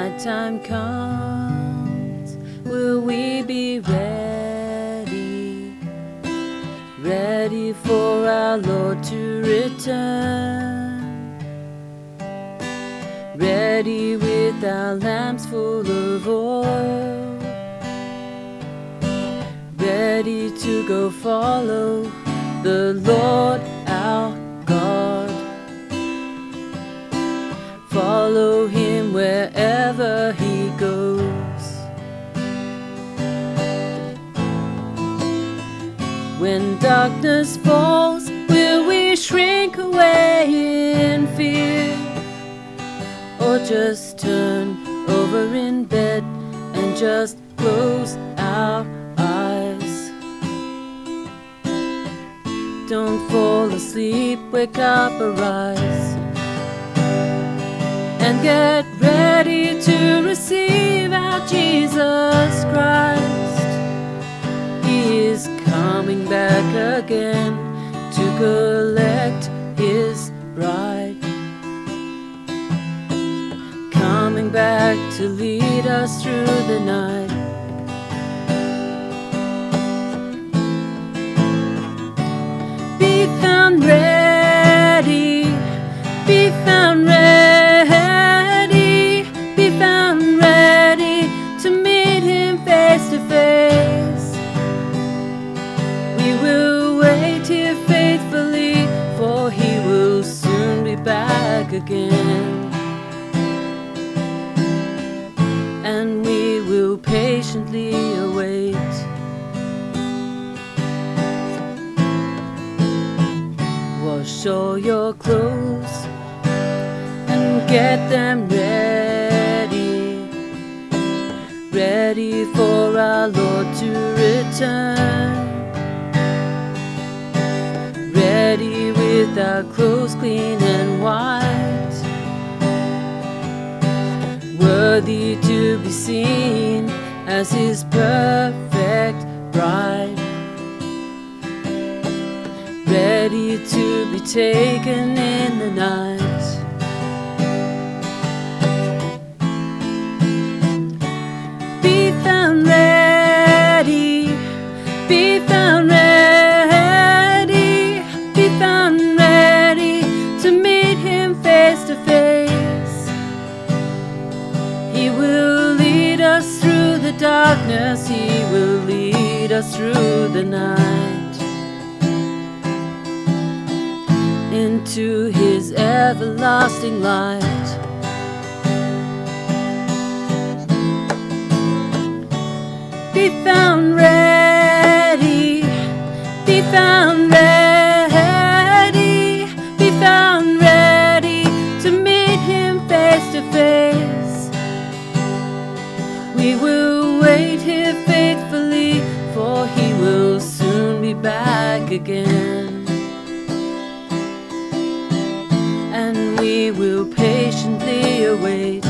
nighttime comes, will we be ready, ready for our Lord to return, ready with our lamps full of oil, ready to go follow the Lord our God, follow Him wherever He goes. When darkness falls, will we shrink away in fear, or just turn over in bed and just close our eyes? Don't fall asleep, wake up, arise, and get ready to receive our Jesus Christ. He is coming back again to collect His bride, coming back to lead us through the night. Be found ready, be found ready, be found ready to meet Him face to face. We will wait here faithfully, for He will soon be back again, and we will patiently await. Wash all your clothes and get them ready, ready for our Lord to return, ready with our clothes clean and white, worthy to be seen as His perfect bride, ready to be taken in the night. Be found ready, be found ready, be found ready to meet Him face to face. He will lead us through the darkness, He will lead us through the night, into His everlasting light. Be found ready, be found ready, be found ready to meet Him face to face. We will wait here faithfully, for He will soon be back again, and we will patiently await.